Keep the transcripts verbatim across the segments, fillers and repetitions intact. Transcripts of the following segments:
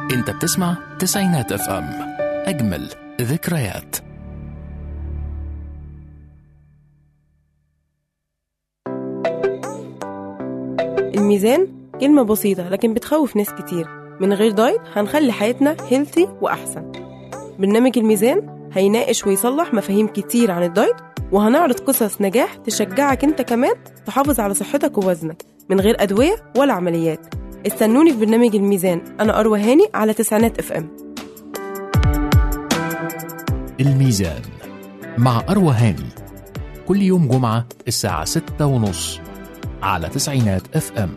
انت بتسمع تسعينات اف ام، اجمل ذكريات. الميزان كلمة بسيطة لكن بتخوف ناس كتير. من غير دايت هنخلي حياتنا هيلثي وأحسن. برنامج الميزان هيناقش ويصلح مفاهيم كتير عن الدايت، وهنعرض قصص نجاح تشجعك انت كمان تحافظ على صحتك ووزنك من غير أدوية ولا عمليات. استنوني في برنامج الميزان، أنا أروى هاني على تسعينات اف ام. الميزان مع أروى هاني كل يوم جمعة الساعة ستة ونص على تسعينات اف ام.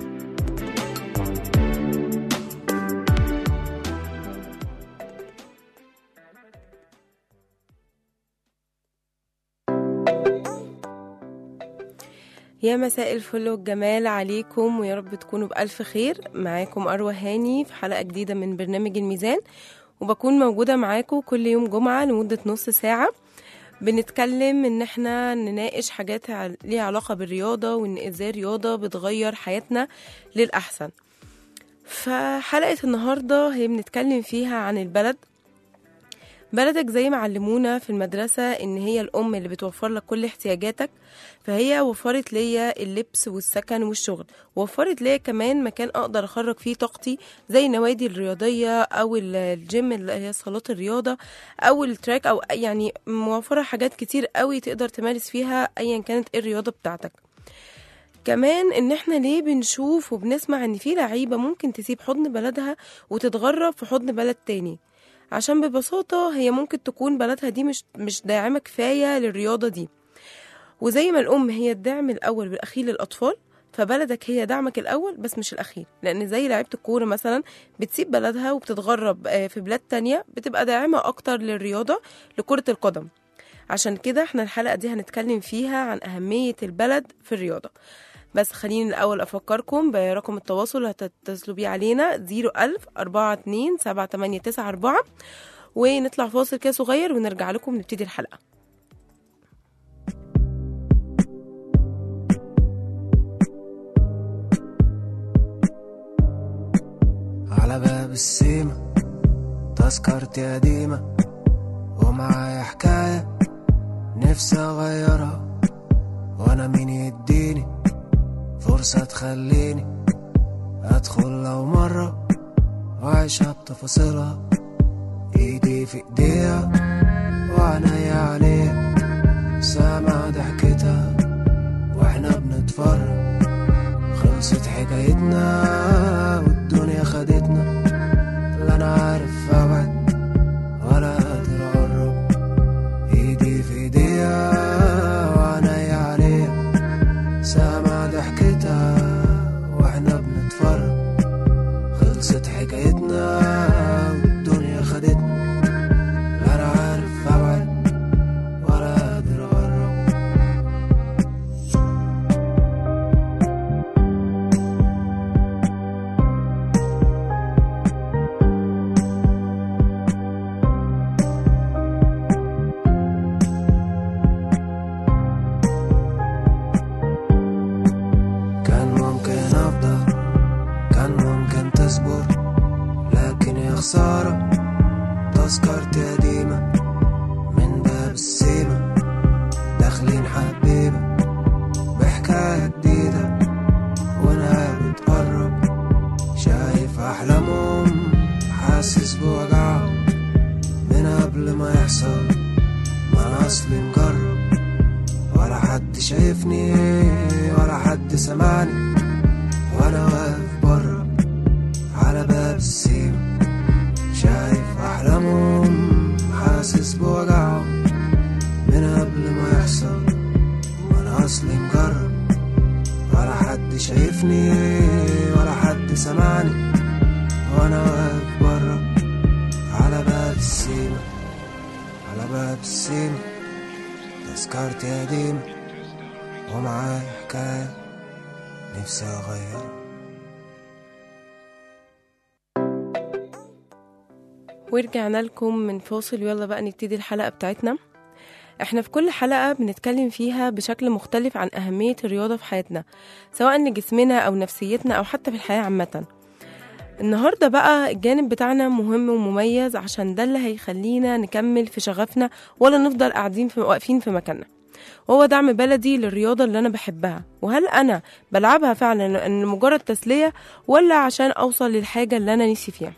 يا مساء الفل والجمال عليكم، ويا رب تكونوا بألف خير. معاكم أروى هاني في حلقة جديدة من برنامج الميزان، وبكون موجودة معاكم كل يوم جمعة لمدة نص ساعة. بنتكلم ان احنا نناقش حاجات ليها علاقة بالرياضة، وان ازاي الرياضة بتغير حياتنا للأحسن. فحلقة النهاردة هي بنتكلم فيها عن البلد. بلدك زي ما علمونا في المدرسة ان هي الام اللي بتوفر لك كل احتياجاتك، فهي وفرت ليا اللبس والسكن والشغل، ووفرت ليا كمان مكان اقدر اخرج فيه طاقتي زي النوادي الرياضية او الجيم اللي هي صالات الرياضة او التراك، او يعني موفرة حاجات كتير قوي تقدر تمارس فيها ايا كانت ايه الرياضة بتاعتك. كمان ان احنا ليه بنشوف وبنسمع ان في لعيبة ممكن تسيب حضن بلدها وتتغرب في حضن بلد تاني، عشان ببساطة هي ممكن تكون بلدها دي مش مش داعمة كفاية للرياضة دي. وزي ما الأم هي الدعم الأول والأخير للأطفال، فبلدك هي دعمك الأول بس مش الأخير. لأن زي لعيبة الكورة مثلا بتسيب بلدها وبتتغرب في بلاد تانية، بتبقى داعمة أكتر للرياضة لكرة القدم. عشان كده احنا الحلقة دي هنتكلم فيها عن أهمية البلد في الرياضة. بس خليني الأول أفكركم برقم التواصل اللي هتتصلوا بيه علينا زيرو ألف أربعة اتنين سبعة تمانية تسعة أربعة، ونطلع فاصل كده صغير ونرجع لكم نبتدي الحلقة. على باب السيما تذكرتي قديمة، ومعايا حكاية نفسي أغيرها، وأنا مين يديني فرصة تخليني أدخل لو مرة وعيشها بتفاصيلها. إيدي في إيديها وعنايا عليها، سامع ضحكتها وإحنا بنتفرج. خلصت حكايتنا والدنيا خدتنا، لا أنا عارف أبعد ولا قادر أقرب. إيدي في إيديها وعنايا عليها، سامع ضحكتها وإحنا بنتفرج. خلصت حكايتنا والدنيا خدتنا، لا أنا عارف أبعد ولا قادر أقرب. كان ممكن أفضل، كان ممكن تصبر، لكن يا خسارة تذكرتي قديمة. من باب السيما داخلين حبيبة بحكاية جديدة، وانا بتقرب شايف أحلامهم، حاسس بوجعهم من قبل ما يحصل. ما أنا أصلي مجرب، ولا حد شايفني ولا حد سمعني، وانا واقف برا على باب السيما شايف أحلامهم، حاسس بوجعهم من قبل ما يحصل. وانا أصلي مجرب، ولا حد شايفني ولا حد سمعني، وانا واقف برا على باب السيما. على باب السيما تذكرتي قديمة، ومعايا حكاية نفسي أغير. ورجعنا لكم من فاصل، ويلا بقى نبتدي الحلقة بتاعتنا. احنا في كل حلقة بنتكلم فيها بشكل مختلف عن أهمية الرياضة في حياتنا، سواء لجسمنا أو نفسيتنا أو حتى في الحياة عامة. النهاردة بقى الجانب بتاعنا مهم ومميز، عشان ده اللي هيخلينا نكمل في شغفنا ولا نفضل قاعدين في واقفين في مكاننا، وهو دعم بلدي للرياضة اللي أنا بحبها. وهل أنا بلعبها فعلا لمجرد تسلية ولا عشان أوصل للحاجة اللي أنا نفسي فيها؟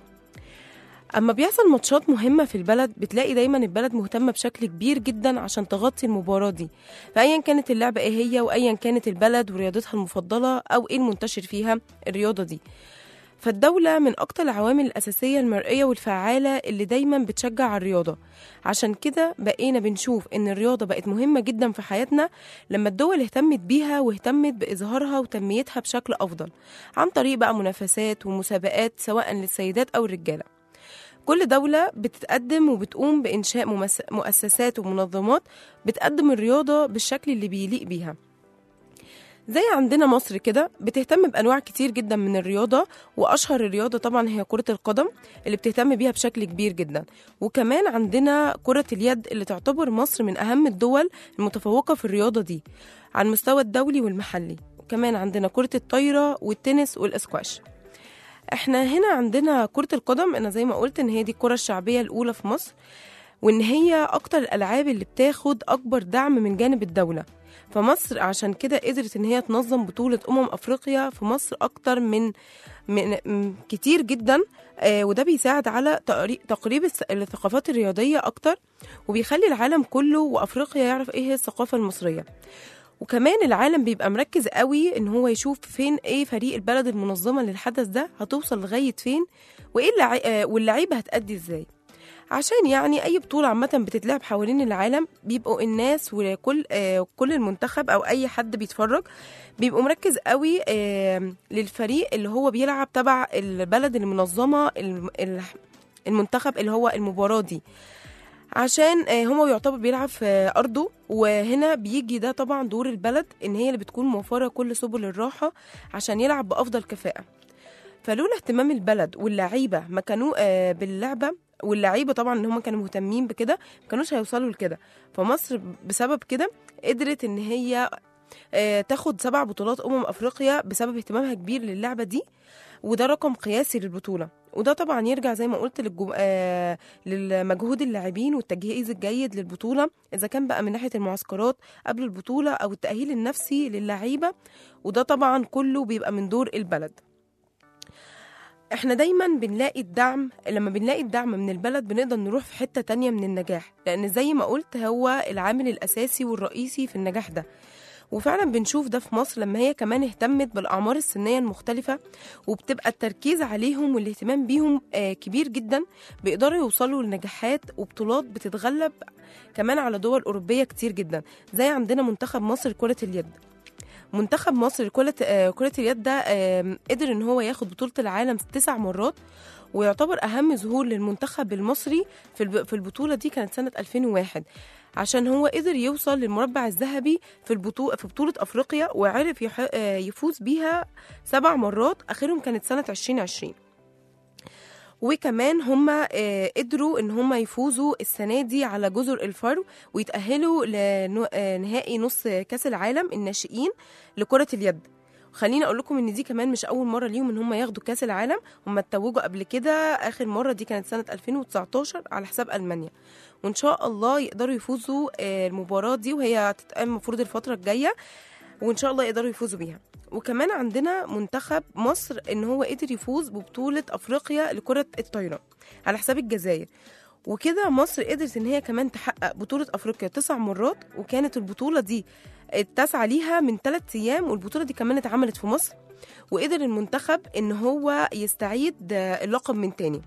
أما بيحصل ماتشات مهمة في البلد بتلاقي دايما البلد مهتمة بشكل كبير جدا عشان تغطي المباراة دي، فأيا كانت اللعبة إيه هي، وأيا كانت البلد ورياضتها المفضلة أو إيه المنتشر فيها الرياضة دي. فالدولة من أكتر العوامل الأساسية المرئية والفعالة اللي دايما بتشجع الرياضة. عشان كده بقينا بنشوف إن الرياضة بقت مهمة جدا في حياتنا لما الدول اهتمت بيها واهتمت بإظهارها وتنميتها بشكل أفضل، عن طريق بقى منافسات ومسابقات سواء للسيدات أو الرجالة. كل دولة بتتقدم وبتقوم بإنشاء ممس- مؤسسات ومنظمات بتقدم الرياضة بالشكل اللي بيليق بيها. زي عندنا مصر كده بتهتم بأنواع كتير جدا من الرياضة، وأشهر الرياضة طبعا هي كرة القدم اللي بتهتم بيها بشكل كبير جدا. وكمان عندنا كرة اليد اللي تعتبر مصر من أهم الدول المتفوقة في الرياضة دي على المستوى الدولي والمحلي. وكمان عندنا كرة الطايرة والتنس والإسكواش. احنا هنا عندنا كرة القدم، أنا زي ما قلت إن هي دي الكرة الشعبية الأولى في مصر، وإن هي أكتر الألعاب اللي بتاخد أكبر دعم من جانب الدولة. فمصر عشان كده قدرت إن هي تنظم بطولة أمم أفريقيا في مصر أكتر من, من م- كتير جدا. آه وده بيساعد على تقري- تقريب الس- الثقافات الرياضية أكتر، وبيخلي العالم كله وأفريقيا يعرف إيه هي الثقافة المصرية. وكمان العالم بيبقى مركز قوي ان هو يشوف فين ايه فريق البلد المنظمه للحدث ده هتوصل لغايه فين، وايه اللعي... آه، واللعيبه هتأدي ازاي. عشان يعني اي بطوله عامه بتتلعب حوالين العالم بيبقوا الناس وكل آه كل المنتخب او اي حد بيتفرج بيبقوا مركز قوي آه للفريق اللي هو بيلعب تبع البلد المنظمه الم- ال- المنتخب اللي هو المباراه دي، عشان آه، هو يعتبر بيلعب في أرضه. وهنا بيجي ده طبعا دور البلد إن هي اللي بتكون موفرة كل سبل الراحة عشان يلعب بأفضل كفاءة. فلولا اهتمام البلد واللعيبة ما كانوا آه، باللعبة، واللعيبة طبعا إن هم كانوا مهتمين بكده ما كانوش هيوصلوا لكده. فمصر بسبب كده قدرت إن هي آه، تاخد سبع بطولات أمم أفريقيا بسبب اهتمامها كبير للعبة دي، وده رقم قياسي للبطولة. وده طبعا يرجع زي ما قلت للجم... آه... للمجهود اللاعبين والتجهيز الجيد للبطولة، إذا كان بقى من ناحية المعسكرات قبل البطولة أو التأهيل النفسي للاعيبة، وده طبعا كله بيبقى من دور البلد. احنا دايما بنلاقي الدعم، لما بنلاقي الدعم من البلد بنقدر نروح في حتة تانية من النجاح، لأن زي ما قلت هو العامل الأساسي والرئيسي في النجاح ده. وفعلا بنشوف ده في مصر لما هي كمان اهتمت بالأعمار السنية المختلفة، وبتبقى التركيز عليهم والاهتمام بيهم آه كبير جدا، بيقدروا يوصلوا لنجاحات وبطولات بتتغلب كمان على دول أوروبية كتير جدا. زي عندنا منتخب مصر كرة اليد. منتخب مصر كرة آه كرة اليد ده آه قدر ان هو ياخد بطولة العالم تسع مرات، ويعتبر أهم ظهور للمنتخب المصري في الب- في البطولة دي كانت سنة ألفين وواحد، عشان هو قدر يوصل للمربع الذهبي في البطولة في بطولة أفريقيا، وعرف يح- آه، يفوز بيها سبع مرات، آخرهم كانت سنة عشرين عشرين. وكمان هم آه، قدروا ان هم يفوزوا السنة دي على جزر الفرو ويتأهلوا لنهائي نص كأس العالم الناشئين لكرة اليد. خليني اقول لكم ان دي كمان مش اول مره ليهم ان هم ياخدوا كاس العالم، هم اتوجوا قبل كده، اخر مره دي كانت سنه ألفين وتسعتاشر على حساب المانيا. وان شاء الله يقدروا يفوزوا آه، المباراه دي، وهي هتتقام المفروض الفتره الجايه، وان شاء الله يقدروا يفوزوا بيها. وكمان عندنا منتخب مصر ان هو قدر يفوز ببطوله افريقيا لكره الطايره على حساب الجزائر. وكده مصر قدرت ان هي كمان تحقق بطولة افريقيا تسع مرات، وكانت البطولة دي التاسعة ليها من ثلاث ايام، والبطولة دي كمان اتعملت في مصر. وقدر المنتخب ان هو يستعيد اللقب من تاني.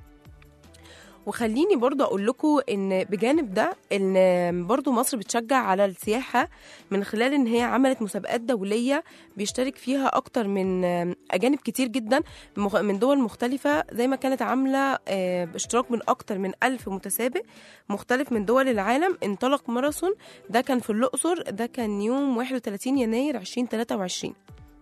وخليني برضه اقول لكم ان بجانب ده ان برضه مصر بتشجع على السياحه من خلال ان هي عملت مسابقات دوليه بيشترك فيها اكتر من اجانب كتير جدا من دول مختلفه، زي ما كانت عامله باشتراك من اكتر من ألف متسابق مختلف من دول العالم. انطلق ماراثون ده كان في الاقصر، ده كان يوم واحد وثلاثين يناير ألفين وثلاثة وعشرين.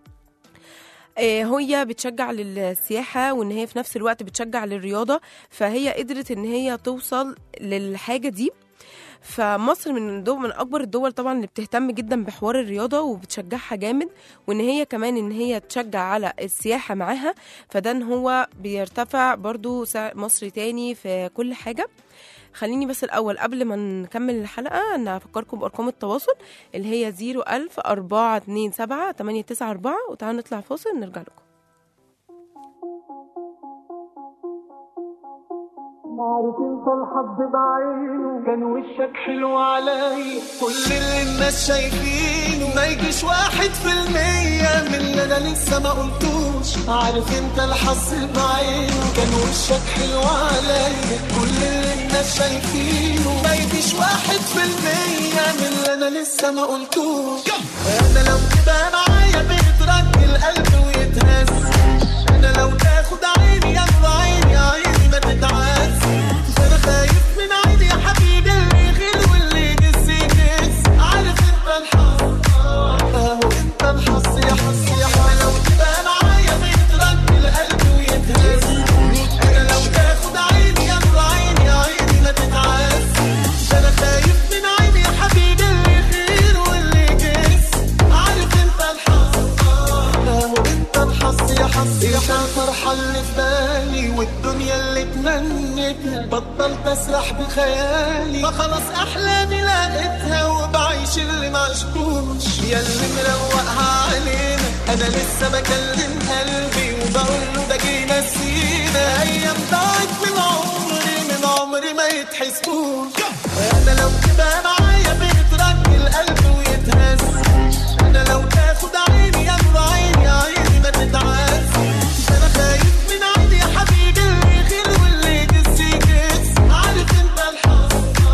هي بتشجع للسياحة وان هي في نفس الوقت بتشجع للرياضة، فهي قدرت ان هي توصل للحاجة دي. فمصر من الدول من اكبر الدول طبعا اللي بتهتم جدا بحوار الرياضه وبتشجعها جامد، وان هي كمان ان هي تشجع على السياحه معاها، فده ان هو بيرتفع برضو سعر مصر تاني في كل حاجه. خليني بس الأول قبل ما نكمل الحلقة أنا أفكركم بأرقام التواصل اللي هي زيرو ألف أربعة اتنين سبعة تمانية تسعة أربعة، وتعالوا نطلع فاصل نرجع لكم. عارف انت الحظ بعينه كان وشك حلو علي، كل اللي الناس شايفينه ما يجيش واحد في المية من اللي انا لسه ما قلتوش. عارف انت الحظ بعينه كان وشك حلو علي، كل اللي الناس شايفينه ما يجيش واحد في المية من اللي انا لسه ما قلتوش. انا لو كده معايا بيترك القلب ويتهز، انا لو تاخد عيني يا عيني عيني ما تتعز، انا خايف من عيني يا حبيبي اللي يغير واللي يجس يجس. عارف انت الحظ اهو انت الحظ يا حظ يا حظ، لو تبقى معايا بيترك القلب ويتهز، انا لو تاخد عيني يا عيني عيني ما تتعز، انا خايف من عيني يا حبيبي اللي يغير واللي يجس. عارف انت الحظ اهو انت الحظ يا حظ يا حظ، الفرحة اللي في بالي والدنيا اللي تمنيتها بطلت اسرح بخيالي، فخلاص احلامي لقيتها وبعيش اللي معشقوش. يا اللي مروقها علينا انا لسه بكلم قلبي وبقول له ده جينا سينا، ايام ضاعت من عمري من عمري ما يتحسبوش. انا لو كده معايا بيترك القلب ويتهز، انا لو تاخد عيني يا عيني عيني ما تتعز، انا خايف من عيني يا حبيبي اللي يغير واللي يجس يجس. عارف انت الحظ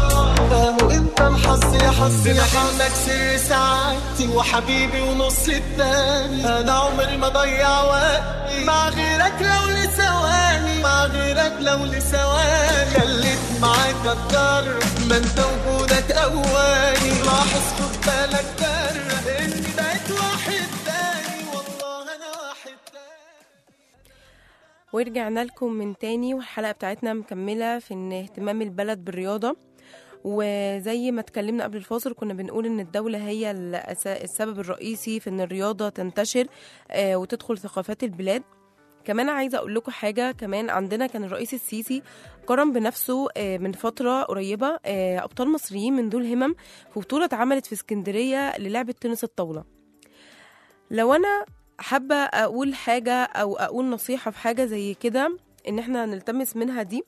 اهو انت الحظ يا حظ يا حظ، انك سر سعادتي وحبيبي ونص التاني، انا عمري ما ضيع وقتي مع غيرك لو لثواني، مع غيرك لو لثواني. خليت معاك اكتر ما انت وجودك اولي، لاحظ خد بالك جرب اني بقيت واحد تاني، والله انا واحد تاني. ورجعنا لكم من تاني، والحلقة بتاعتنا مكملة في ان اهتمام البلد بالرياضة. وزي ما اتكلمنا قبل الفاصل كنا بنقول ان الدولة هي السبب الرئيسي في ان الرياضة تنتشر وتدخل ثقافات البلاد. كمان عايزة اقول لكم حاجة كمان، عندنا كان الرئيس السيسي قرن بنفسه من فترة قريبة ابطال مصريين من دول همم في بطولة اتعملت في اسكندرية للعبة تنس الطاولة. لو انا حابة اقول حاجة او اقول نصيحة في حاجة زي كده ان احنا نلتمس منها، دي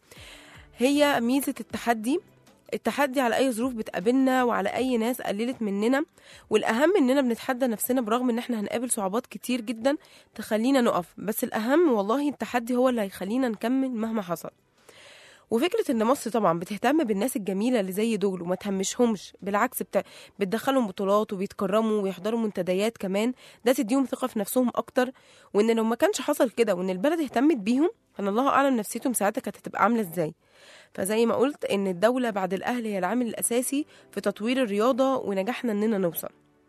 هي ميزة التحدي. التحدي على اي ظروف بتقابلنا وعلى اي ناس قللت مننا، والاهم اننا بنتحدى نفسنا برغم ان احنا هنقابل صعوبات كتير جدا تخلينا نقف، بس الاهم والله التحدي هو اللي هيخلينا نكمل مهما حصل. وفكرة ان مصر طبعا بتهتم بالناس الجميلة اللي زي دول وما تهمشهمش، بالعكس بتاع بتدخلهم بطولات وبيتكرموا ويحضروا منتديات كمان، ده تديهم ثقة في نفسهم اكتر. وان لو ما كانش حصل كده وان البلد اهتمت بيهم كان الله اعلم نفسيتهم ساعتها كانت هتبقى عاملة ازاي. فزي ما قلت ان الدولة بعد الاهل هي العامل الاساسي في تطوير الرياضة ونجاحنا اننا نوصل.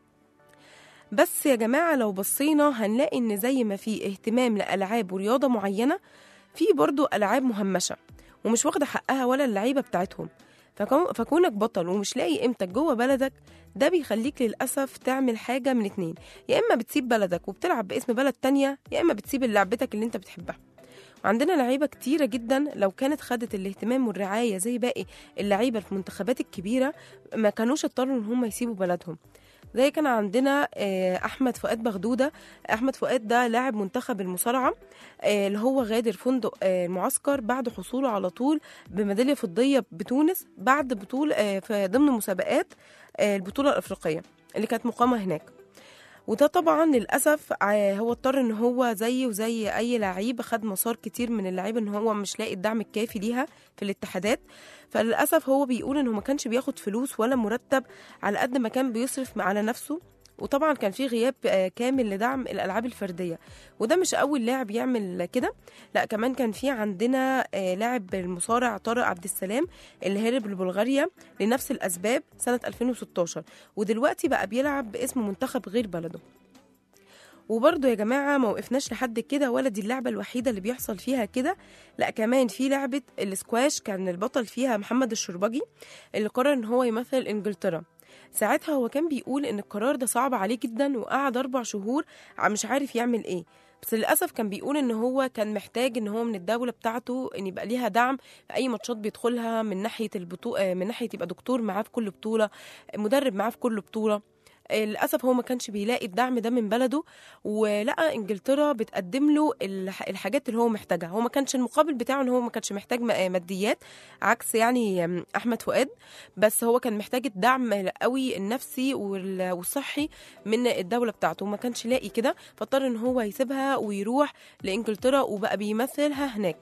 بس يا جماعة لو بصينا هنلاقي ان زي ما في اهتمام لألعاب ورياضة معينة، في برضو ألعاب مهمشة ومش واخدة حقها ولا اللعيبة بتاعتهم. فكونك بطل ومش لاقي قيمتك جوه بلدك، ده بيخليك للأسف تعمل حاجة من اتنين، يا إما بتسيب بلدك وبتلعب باسم بلد تانية، يا إما بتسيب لعبتك اللي انت بتحبها. وعندنا لعيبة كتيرة جدا لو كانت خدت الاهتمام والرعاية زي باقي اللعيبة في المنتخبات الكبيرة ما كانوش اضطروا ان هم يسيبوا بلدهم. زي كان عندنا احمد فؤاد بغدودة. احمد فؤاد ده لاعب منتخب المصارعة اللي هو غادر فندق المعسكر بعد حصوله على طول بميدالية فضية بتونس بعد بطولة في ضمن مسابقات البطولة الافريقية اللي كانت مقامة هناك. وده طبعا للأسف هو اضطر ان هو زي وزي اي لعيب خد مسار كتير من اللعيبه ان هو مش لاقي الدعم الكافي ليها في الاتحادات. فللأسف هو بيقول انه ما كانش بياخد فلوس ولا مرتب على قد ما كان بيصرف على نفسه، وطبعا كان في غياب كامل لدعم الألعاب الفردية. وده مش أول لاعب يعمل كده، لا كمان كان في عندنا لاعب المصارع طارق عبد السلام اللي هرب لبلغاريا لنفس الأسباب سنة ألفين وستاشر، ودلوقتي بقى بيلعب باسم منتخب غير بلده. وبرضه يا جماعة ما وقفناش لحد كده، ولا دي اللعبة الوحيدة اللي بيحصل فيها كده، لا كمان في لعبة الاسكواش كان البطل فيها محمد الشربجي اللي قرر ان هو يمثل انجلترا. ساعتها هو كان بيقول ان القرار ده صعب عليه جدا، وقعد اربع شهور مش عارف يعمل ايه. بس للأسف كان بيقول ان هو كان محتاج ان هو من الدولة بتاعته ان يبقى ليها دعم في اي ماتشات بيدخلها، من ناحية البطولة، من ناحية يبقى دكتور معاه في كل بطولة، مدرب معاه في كل بطولة. للأسف هو ما كانش بيلاقي الدعم ده من بلده، ولقى انجلترا بتقدم له الحاجات اللي هو محتاجها. هو ما كانش المقابل بتاعه ان هو ما كانش محتاج ماديات عكس يعني احمد فؤاد، بس هو كان محتاج الدعم قوي النفسي والصحي من الدولة بتاعته، وما كانش لاقي كده، فاضطر ان هو يسيبها ويروح لانجلترا وبقى بيمثلها هناك.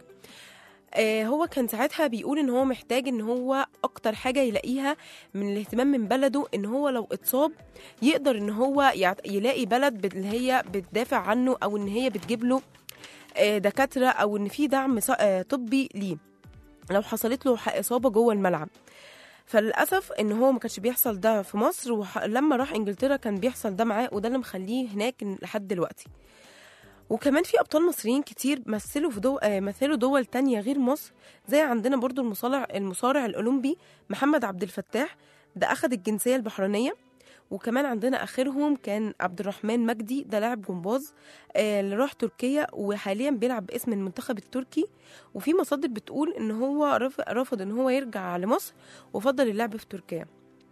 هو كان ساعتها بيقول ان هو محتاج ان هو اكتر حاجة يلاقيها من الاهتمام من بلده، ان هو لو اتصاب يقدر ان هو يلاقي بلد اللي هي بتدافع عنه، او ان هي بتجيب له دكاترة، او ان في دعم طبي ليه لو حصلت له اصابة جوه الملعب. فللأسف ان هو ما كانش بيحصل ده في مصر، ولما راح انجلترا كان بيحصل ده معاه، وده اللي مخليه هناك لحد دلوقتي. وكمان في أبطال مصريين كتير مثلوا في دول مثلوا دول تانية غير مصر، زي عندنا برضو المصارع المصارع الأولمبي محمد عبد الفتاح، ده أخد الجنسية البحرينية. وكمان عندنا آخرهم كان عبد الرحمن مجدي، ده لاعب جمباز اللي راح تركيا وحاليا بيلعب باسم المنتخب التركي. وفي مصادر بتقول إن هو رفض إن هو يرجع لمصر وفضل اللعب في تركيا.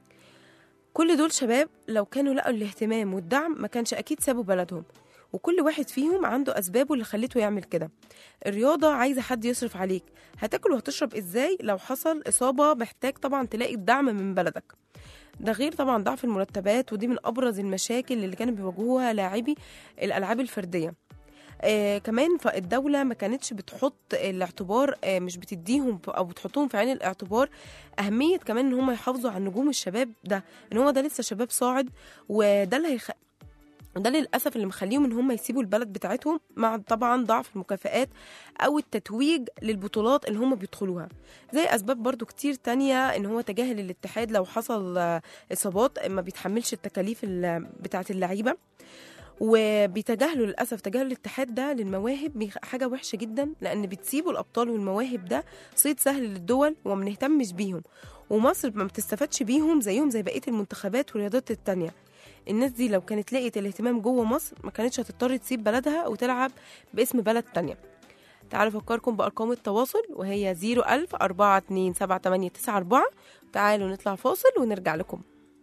كل دول شباب لو كانوا لقوا الاهتمام والدعم ما كانش أكيد سابوا بلدهم، وكل واحد فيهم عنده أسبابه اللي خليته يعمل كده. الرياضة عايزة حد يصرف عليك، هتاكل وهتشرب إزاي لو حصل إصابة؟ محتاج طبعا تلاقي الدعم من بلدك، ده غير طبعا ضعف المرتبات، ودي من أبرز المشاكل اللي كانوا بيواجهوها لاعبي الألعاب الفردية. آه كمان فالدولة ما كانتش بتحط الاعتبار، آه مش بتديهم أو بتحطهم في عين الاعتبار أهمية كمان إن هم يحافظوا على نجوم الشباب ده، إن هو ده لسه شباب صاعد، وده اللي هيخ... وده للأسف اللي مخليهم ان هم يسيبوا البلد بتاعتهم، مع طبعا ضعف المكافآت او التتويج للبطولات اللي هم بيدخلوها. زي اسباب برضو كتير تانية، ان هو تجاهل الاتحاد لو حصل اصابات، ما بيتحملش التكاليف بتاعت اللعيبة، وبيتجاهلوا للأسف تجاهل الاتحاد ده للمواهب حاجة وحشة جدا، لأن بتسيبوا الأبطال والمواهب ده صيد سهل للدول وما بنهتمش بيهم، ومصر ما بتستفادش بيهم زيهم زي بقية المنتخبات والرياضات التانية. الناس دي لو كانت لقيت الاهتمام جوه مصر ما كانتش هتضطر تسيب بلدها وتلعب باسم بلد تانية. تعالوا أفكركم بأرقام التواصل، وهي زيرو ألف أربعة اتنين سبعة تمانية تسعة أربعة. تعالوا نطلع فاصل ونرجع لكم.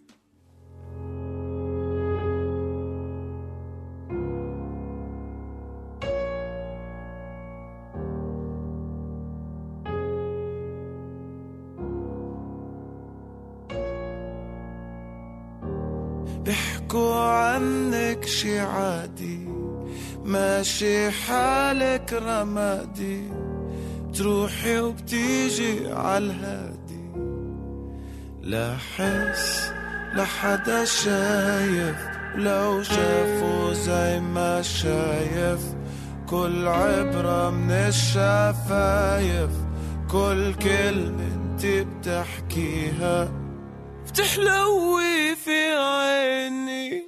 بيحكوا عنك شي عادي، ماشي حالك رمادي، بتروحي وبتيجي عالهادي، لا حس لحدا شايف، لو شافوا زي ما شايف، كل عبرة من الشفايف، كل كلمة انت بتحكيها بتحلوي في عيني.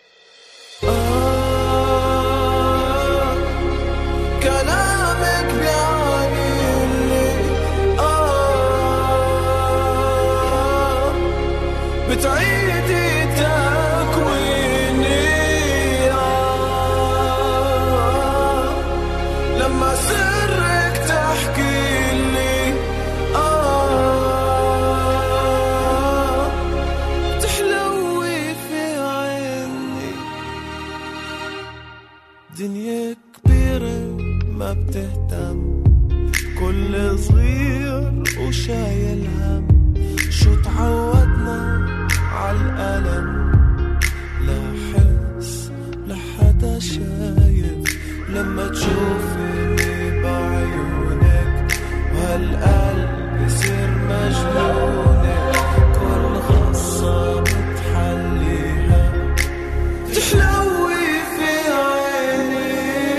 آه كلامك بيعيني، آه بتعيدي تكويني، آه لما سرك تحكي لي، آه دنيا كبيرة ما بتهتم، كل صغير وشايل هم، شو تعودنا عالألم، لا حس لحدا شايف، لما تشوفيني بعيونك وهالقلب يصير مجنونك، كل غصة بتحليها تحلوي في عيني.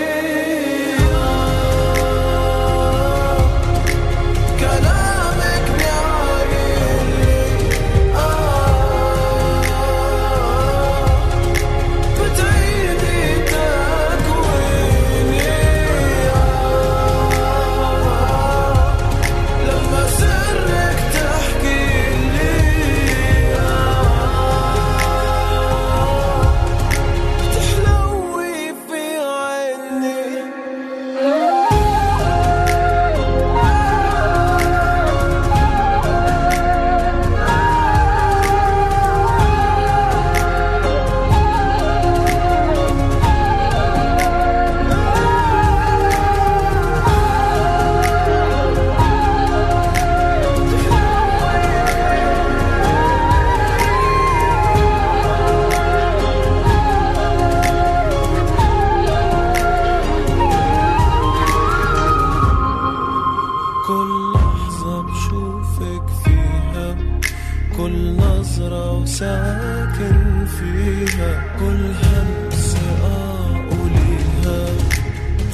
كلامك بيعيني، آه بتعيدي تاني.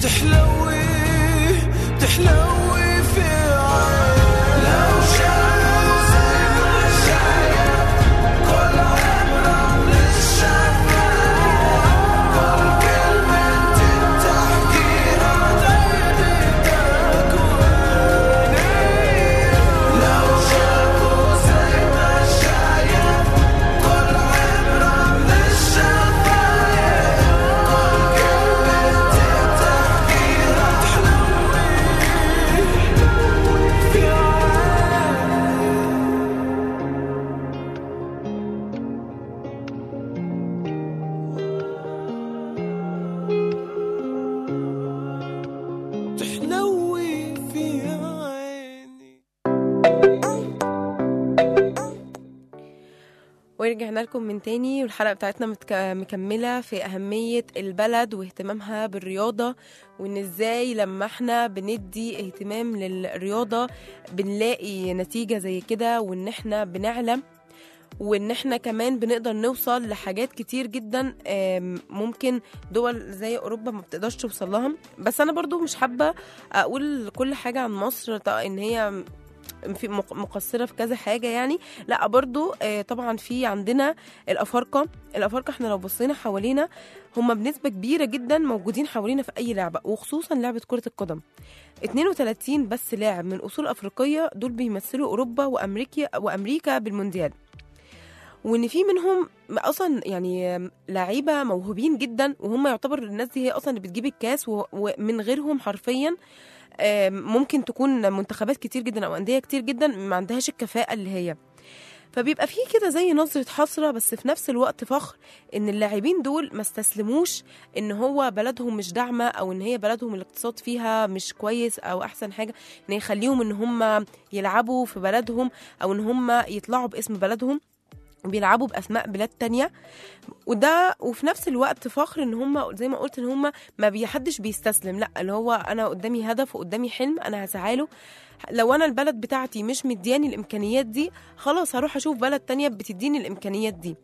تحلوي تحلوي في عين لو شافوا زي ما شايف كل عبرة من الشفايف كل كلمة تحكيها تعيدك وعيني لو شافوا زي ما شايف كل عبرة من الشفايف كل كلمة تحكيها تحلوي في عيني تحلوي في عيني. ورجعنا لكم من تاني، والحلقة بتاعتنا متك... مكملة في أهمية البلد واهتمامها بالرياضة، وإن إزاي لما احنا بندي اهتمام للرياضة بنلاقي نتيجة زي كده، وإن احنا بنعلم، وإن احنا كمان بنقدر نوصل لحاجات كتير جدا آم، ممكن دول زي أوروبا ما بتقدرش توصل لها. بس أنا برضو مش حابة أقول كل حاجة عن مصر ط- إن هي في مق- مقصرة في كذا حاجة يعني. لا برضو آه، طبعا في عندنا الأفارقة. الأفارقة احنا لو بصينا حوالينا هم بنسبة كبيرة جدا موجودين حوالينا في أي لعبة، وخصوصا لعبة كرة القدم. اثنين وثلاثين بس لاعب من أصول أفريقية دول بيمثلوا أوروبا وأمريكا وأمريكا بالمونديال، وان في منهم اصلا يعني لعيبه موهوبين جدا، وهم يعتبر الناس دي هي اصلا اللي بتجيب الكاس، و- ومن غيرهم حرفيا آم، ممكن تكون منتخبات كتير جدا او انديه كتير جدا ما عندهاش الكفاءه اللي هي. فبيبقى فيه كده زي نظرة حسرة، بس في نفس الوقت فخر ان اللاعبين دول ما استسلموش ان هو بلدهم مش داعمة، او ان هي بلدهم الاقتصاد فيها مش كويس او احسن حاجة ان يخليهم ان هم يلعبوا في بلدهم، او ان هم يطلعوا باسم بلدهم بيلعبوا باسماء بلاد تانية. وده وفي نفس الوقت فخر ان هم زي ما قلت ان هم ما بيحدش بيستسلم، لا اللي هو انا قدامي هدف وقدامي حلم انا هسعاله. لو انا البلد بتاعتي مش مدياني الامكانيات دي، خلاص هروح اشوف بلد تانية بتديني الامكانيات دي.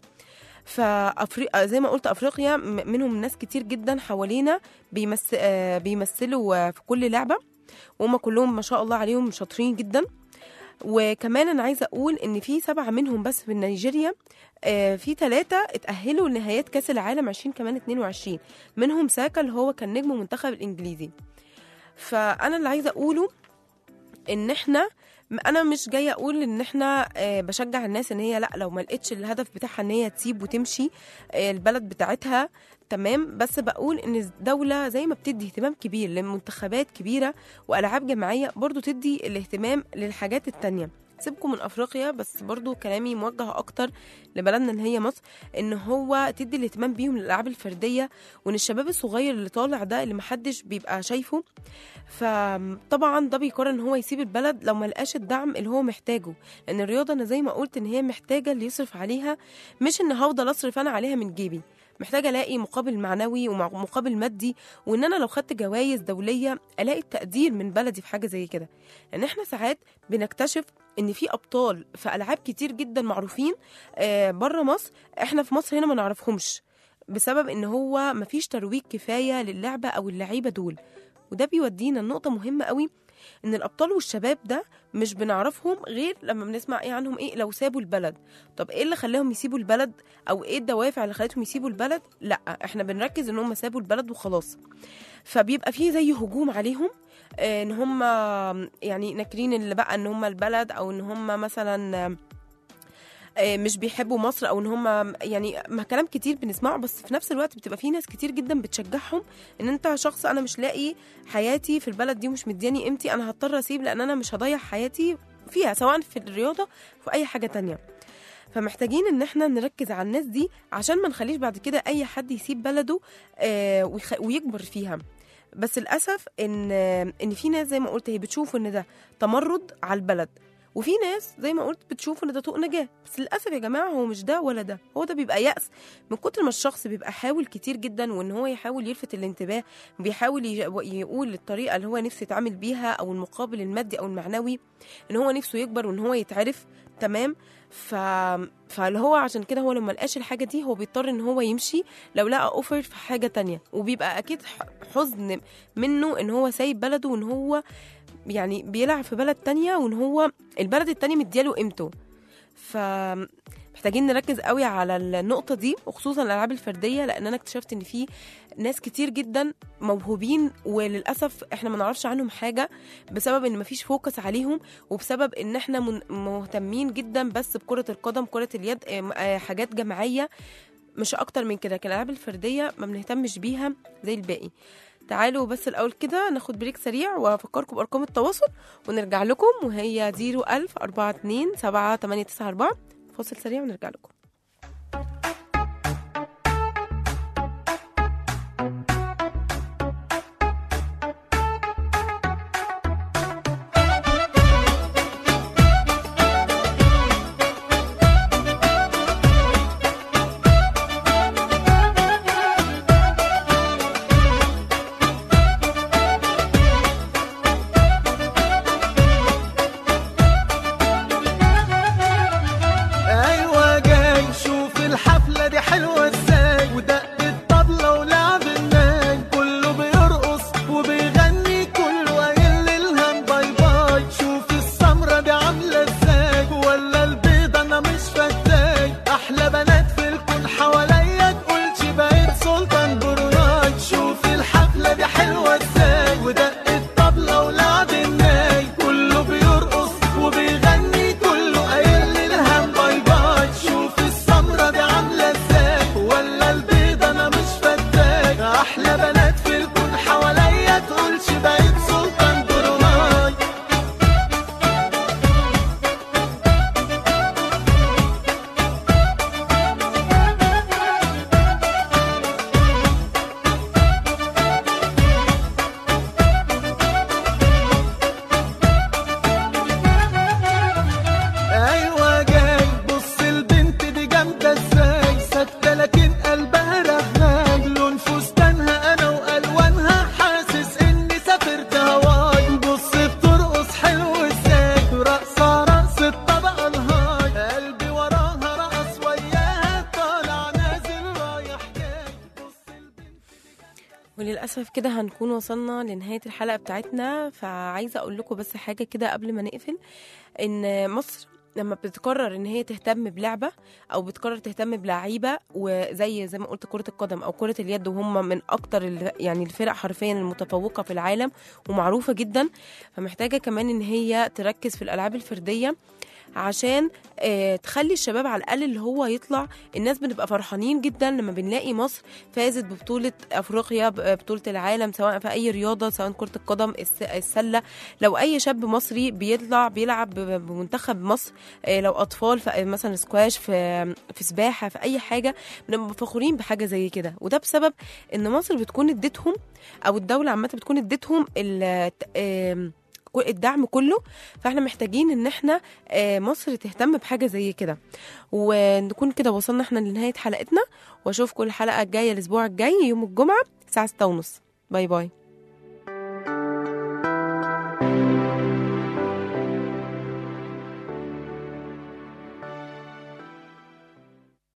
فأفريقيا زي ما قلت افريقيا م- منهم ناس كتير جدا حوالينا بيمثل آه، بيمثلوا آه، في كل لعبة، وهم كلهم ما شاء الله عليهم شاطرين جدا. وكمان انا عايزه اقول ان في سبعه منهم بس في نيجيريا، آه، في ثلاثه اتاهلوا لنهايات كاس العالم عشرين كمان اتنين وعشرين، منهم ساكا اللي هو كان نجم المنتخب الانجليزي. فانا اللي عايزه اقوله ان احنا انا مش جايه اقول ان احنا آه، بشجع الناس ان هي لا لو ما لقتش الهدف بتاعها ان هي تسيب وتمشي آه، البلد بتاعتها تمام. بس بقول ان الدوله زي ما بتدي اهتمام كبير لمنتخبات كبيره والعاب جماعيه، برضو تدي الاهتمام للحاجات التانية. سيبكم من افريقيا، بس برضو كلامي موجه اكتر لبلدنا اللي هي مصر، ان هو تدي الاهتمام بيهم للالعاب الفرديه، وان الشباب الصغير اللي طالع ده اللي محدش بيبقى شايفه، فطبعا ده بيقرر ان هو يسيب البلد لو ما لقاش الدعم اللي هو محتاجه. لان الرياضه انا زي ما قلت ان هي محتاجه اللي يصرف عليها، مش ان هفضل اصرف انا عليها من جيبي، محتاجه الاقي مقابل معنوي ومقابل مادي، وان انا لو خدت جوائز دوليه الاقي التقدير من بلدي في حاجه زي كده. لان احنا ساعات بنكتشف ان في ابطال في العاب كتير جدا معروفين آه بره مصر، احنا في مصر هنا ما نعرفهمش بسبب ان هو مفيش ترويج كفايه للعبه او اللعيبه دول. وده بيودينا لنقطه مهمه قوي، ان الابطال والشباب ده مش بنعرفهم غير لما بنسمع ايه عنهم، ايه لو سابوا البلد. طب ايه اللي خلاهم يسيبوا البلد، او ايه الدوافع اللي خلتهم يسيبوا البلد؟ لا احنا بنركز ان هم سابوا البلد وخلاص. فبيبقى فيه زي هجوم عليهم آه، ان هم يعني ناكرين اللي بقى ان هم البلد، او ان هم مثلا آه، مش بيحبوا مصر، او ان هم يعني ما كلام كتير بنسمعه. بس في نفس الوقت بتبقى في ناس كتير جدا بتشجعهم، ان انت شخص انا مش لاقي حياتي في البلد دي ومش مدياني قيمتي، انا هضطر اسيب لان انا مش هضيع حياتي فيها سواء في الرياضه في اي حاجه تانية. فمحتاجين ان احنا نركز على الناس دي عشان ما نخليش بعد كده اي حد يسيب بلده آه، ويخ- ويكبر فيها. بس للاسف ان ان في ناس زي ما قلت هي بتشوف ان ده تمرد على البلد، وفي ناس زي ما قلت بتشوف ان ده طوق نجاه. بس للاسف يا جماعه هو مش ده ولا ده، هو ده بيبقى يأس من كتر ما الشخص بيبقى حاول كتير جدا، وان هو يحاول يلفت الانتباه، بيحاول ي- يقول الطريقه اللي هو نفسه يتعامل بيها، او المقابل المادي او المعنوي، ان هو نفسه يكبر وان هو يتعرف تمام. ف فاللي هو عشان كده هو لما لقاش الحاجه دي هو بيضطر ان هو يمشي لو لقى اوفر في حاجه تانية، وبيبقى اكيد حزن منه ان هو سايب بلده وان هو يعني بيلعب في بلد تانية وان هو البلد التانية مدياله قيمته. ف محتاجين نركز قوي على النقطة دي، وخصوصا الألعاب الفردية، لأن أنا اكتشفت إن في ناس كتير جدا موهوبين وللأسف إحنا ما نعرفش عنهم حاجة بسبب إن مفيش فوكس عليهم، وبسبب إن إحنا من- مهتمين جدا بس بكرة القدم، كرة اليد، آه، حاجات جماعية مش أكتر من كده. لكن الألعاب الفردية ما بنهتمش بيها زي الباقي. تعالوا بس الأول كده ناخد بريك سريع وأفكركم بأرقام التواصل ونرجع لكم، وهي زيرو ألف أربعة اتنين سبعة تمانية تسعة أربعة. فاصل سريع ونرجع لكم. ايوه جاي شوف الحفله دي حلوه ازاي، ودق الطبله ولعب الناي، كله بيرقص وبيغني كله قايل للهم باي باي. شوف السمره دي عامله ازاي ولا البيضه انا مش فتاي، احلى بنات في الكون حواليا تقولش بقيت سلطان بروناي. شوف الحفله دي حلوه ازاي ودق الطبله ولعب الناي، كله بيرقص وبيغني كله قايل للهم باي باي. شوف السمرة دي عاملة ازاي ولا البيضة انا مش فتاك، احلى بنات في الكون حواليا تقولش بقيت سلطان بروناي. ايوه جاي بص البنت دي جامده ازاي، ساكته لكن قلبها رغاي، لون فستانها انا والوانها حاسس اني سافرت هواي. بص بترقص حلو ازاي، رقصه رقص الطبقه الهاي، قلبي وراها رقص وياها طالع نازل رايح جاي. بص البنت وللأسف كده هنكون وصلنا لنهاية الحلقة بتاعتنا. فعايزة أقول لكم بس حاجة كده قبل ما نقفل، إن مصر لما بتقرر ان هي تهتم بلعبه او بتقرر تهتم بلعيبه، وزي زي ما قلت كره القدم او كره اليد، وهم من اكتر ال- يعني الفرق حرفيا المتفوقه في العالم ومعروفه جدا، فمحتاجه كمان ان هي تركز في الالعاب الفرديه عشان آه تخلي الشباب على الاقل اللي هو يطلع. الناس بنبقى فرحانين جدا لما بنلاقي مصر فازت ببطوله افريقيا، بطوله العالم، سواء في اي رياضه، سواء كره القدم، الس- السله. لو اي شاب مصري بيطلع بيلعب ب- بمنتخب مصر، آه لو اطفال في مثلا سكواش، في في سباحه، في اي حاجه، بنبقى فخورين بحاجه زي كده. وده بسبب ان مصر بتكون اديتهم، او الدوله عامه بتكون اديتهم ال- آم، الدعم كله. فاحنا محتاجين ان احنا آه، مصر تهتم بحاجه زي كده. ونكون كده وصلنا احنا لنهايه حلقتنا، واشوفكم الحلقه الجايه الاسبوع الجاي يوم الجمعه الساعه ستة ونص. باي باي.